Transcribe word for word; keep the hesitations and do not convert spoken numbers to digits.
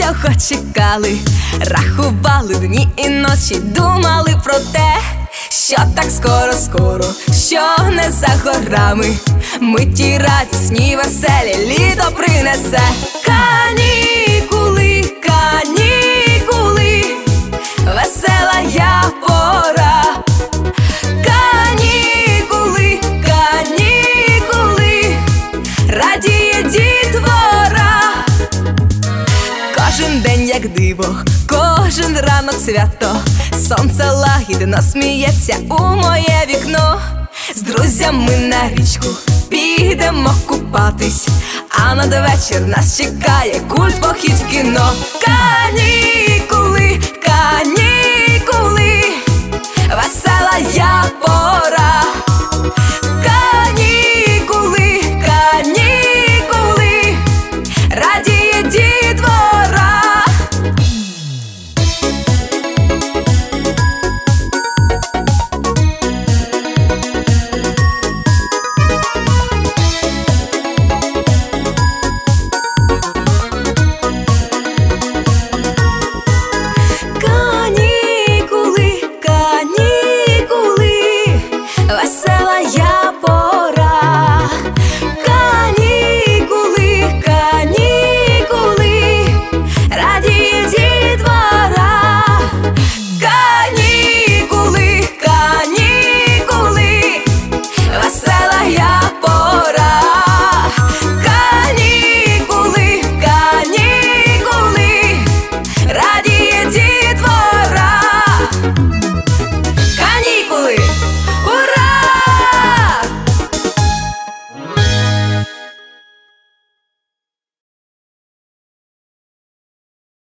цього чекали, рахували дні і ночі, думали про те, що так скоро-скоро, що не за горами, миті радісні, веселі літо принесе. Канікули, канікули, весела я пора. Канікули, канікули, радіє дітвора. Кожен день як диво, кожен ранок свято, сонце лагідно сміється у моє вікно. З друзями на річку підемо купатись, а надвечір нас чекає культ похід в кіно. Канікули, канікули, весела я